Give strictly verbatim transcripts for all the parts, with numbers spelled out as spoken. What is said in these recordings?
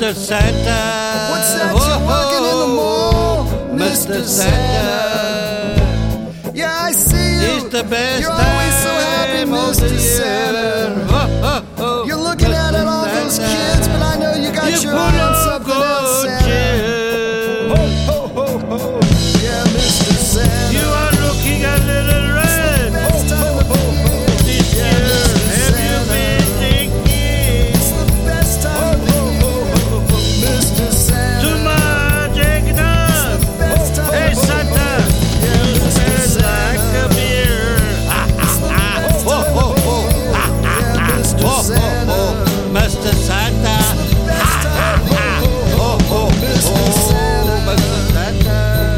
Mister Santa. What's that you're working in the mall, Mister Santa. Yeah, I see you. It's the best You're always so happy, time of Mister the Santa. year. Oh, oh, oh, You're looking at Mister it, all those Santa. kids, but I know you got You your put eye on on something else, good Santa. cheer. Ho, ho, ho, ho. Yeah, Mister Santa. You are looking a little red Best time of the year. this year. Have you been thinking It's the best time of the year, Mister Santa. too much eggnog? Best time Hey of the Santa, year. you smell like a beer. Ah, ah, ah. Oh, oh, oh. Ah, ah, ah. Mister Oh, oh, Santa. oh. Mister Santa. Best time of the year. Oh, oh, oh. Mister Santa. Mister Santa.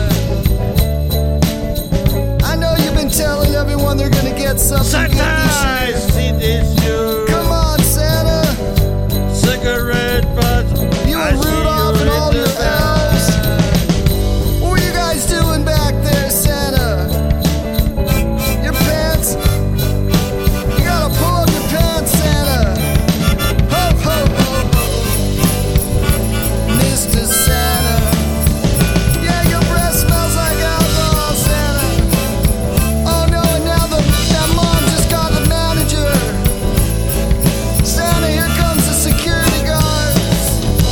I know you've been telling everyone they're gonna get something Santa, good this I year. see this you. Come on, Santa. Cigarette butt. You I and see Rudolph you and in all the your back. elves. What were you guys doing back there, Santa? Your pants? You gotta pull up your pants, Santa. Ho, ho, ho, ho. Mister Santa. Yeah, your breath smells like alcohol, Santa. Oh no, and now the that mom just got the manager. Santa, here comes the security guards.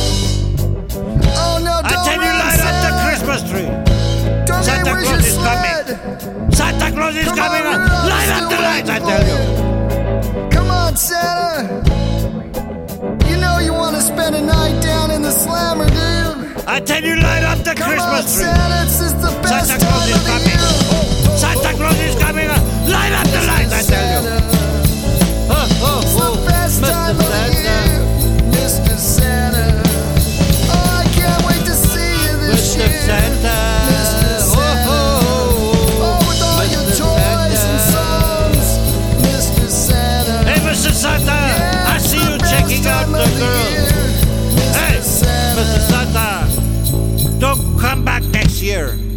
Oh no, I don't tell you, run, light up the Santa. Christmas tree. Don't Santa where's Claus your is sled? Santa Claus is Come coming. on, on. Rudolph, Light up still the lights, I waiting tell for you. Come on, Santa. You know you want to spend a night down in the slammer, dude. I tell you, light up the Come on, Christmas tree. Santa. This is the best Santa Claus time is of the coming. year. Santa Claus is coming. on. Light up the lights, I tell you. Santa. Oh, oh, It's oh. the best Mister time of the Santa. year, Mister Santa. Oh, I can't wait to see you this Mister year. Santa. Mister Oh, Santa. oh, Oh, oh. with all your Mister toys Santa. and songs, Mister Santa. Hey, Mister Santa, Yeah, I it's see the you best checking out time the of the girls. year, Mister Hey, Santa. Mister Santa, don't come back next year.